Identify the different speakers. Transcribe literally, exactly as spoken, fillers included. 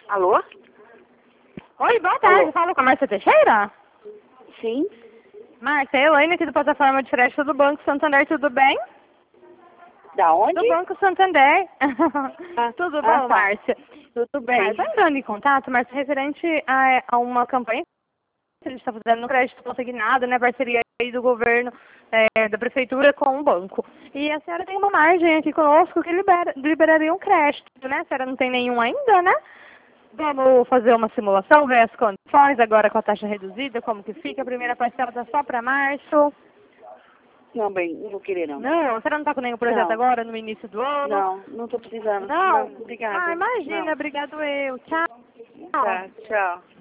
Speaker 1: Alô?
Speaker 2: Oi, boa tarde.
Speaker 1: Alô?
Speaker 2: Fala com a Márcia Teixeira?
Speaker 1: Sim?
Speaker 2: Márcia, Elaine aqui do Plataforma de Crédito do Banco Santander, tudo bem?
Speaker 1: Da onde?
Speaker 2: Do Banco Santander.
Speaker 1: Ah,
Speaker 2: Tudo
Speaker 1: ah,
Speaker 2: bom,
Speaker 1: tá.
Speaker 2: Márcia?
Speaker 1: Tudo bem.
Speaker 2: Márcia, tá entrando em contato, Márcia, referente a, a uma campanha que a gente está fazendo no crédito consignado, né, parceria aí do governo, é, da prefeitura com o banco. E a senhora tem uma margem aqui conosco que libera, liberaria um crédito, né? A senhora não tem nenhum ainda, né? Vamos fazer uma simulação, ver as condições agora com a taxa reduzida, como que fica. A primeira parcela está só para março.
Speaker 1: Não, bem, não vou querer, não.
Speaker 2: Não, a senhora não está com nenhum projeto
Speaker 1: Não.
Speaker 2: agora no início do ano?
Speaker 1: Não, não tô precisando.
Speaker 2: Não?
Speaker 1: Obrigada.
Speaker 2: Ah, imagina,
Speaker 1: Não.
Speaker 2: obrigado eu. Tchau.
Speaker 1: Tá, tchau.